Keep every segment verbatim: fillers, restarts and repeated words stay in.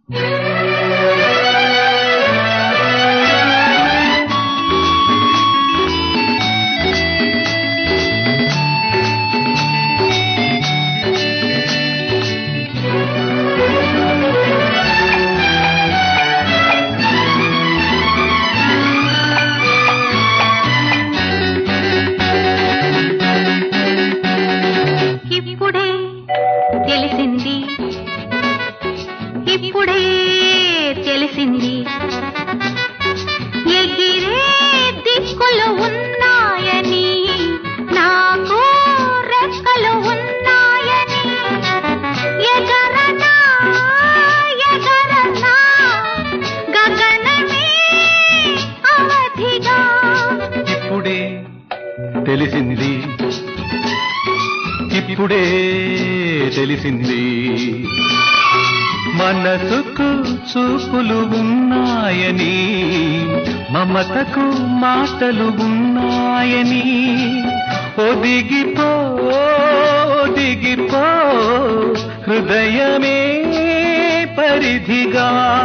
ఇప్పుడే తెలిసింది ఎగిరే దిక్కులు ఉన్నాయని, నాకు రెక్కలు ఉన్నాయని. ఎగరనా ఎగరనా గగనమే అవధిగా. ఇప్పుడే తెలిసింది ఇప్పుడే తెలిసింది మనసుకు చూపులు ఉన్నాయని, మమతకు మాటలు ఉన్నాయని. ఒదిగిపో ఒదిగిపో హృదయమే పరిధిగా.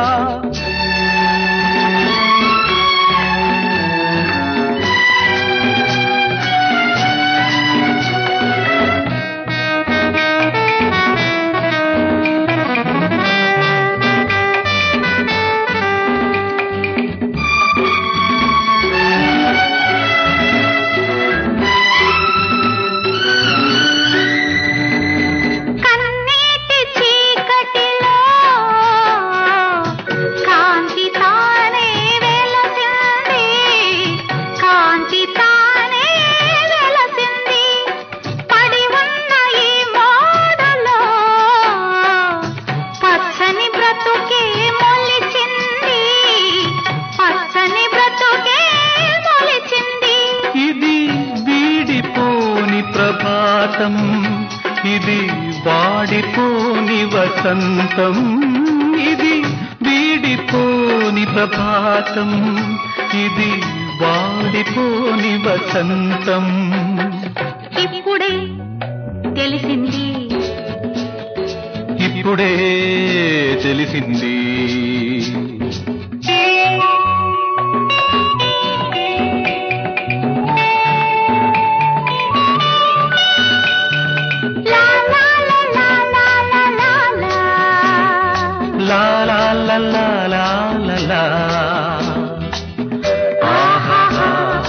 ప్రభాతం ఇది వాడిపోని వసంతం, ఇది వీడిపోని ప్రభాతం, ఇది వాడిపోని వసంతం. ఇప్పుడే తెలిసింది ఇప్పుడే తెలిసింది La la la la la la la. Ah ah ah.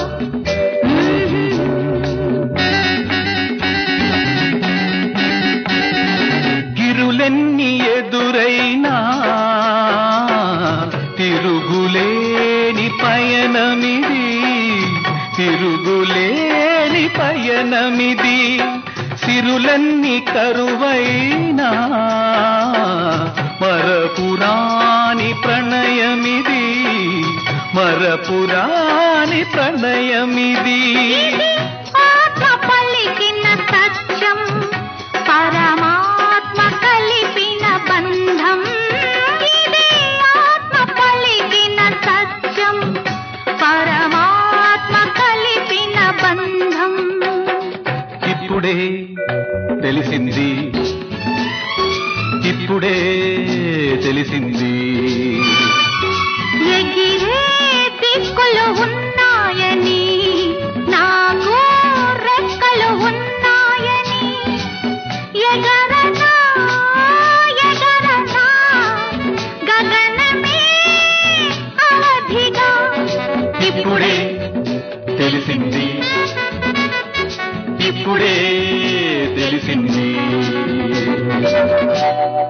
గిరులెన్ని ఎదురైనా తిరుగులేని పయనమిది, తిరుగులేని పయనమిది. సిరులన్నీ కరువైనా మరపురాని ప్రణయమిది, మరపురాని ప్రణయమిది. ఆత్మ పలికిన సత్యం, పరమాత్మ కలిపిన బంధం. ఇది ఆత్మ పలికిన సత్యం, పరమాత్మ కలిపిన బంధం. ఇప్పుడే తెలిసింది ఇప్పుడే తెలిసింది ఎగిరే దిక్కులు ఉన్నాయని, నాకు రెక్కలు ఉన్నాయని. ఎగరనా ఎగరనా గగనమే అవధిగా. ఇప్పుడే తెలిసింది ఇప్పుడే తెలిసింది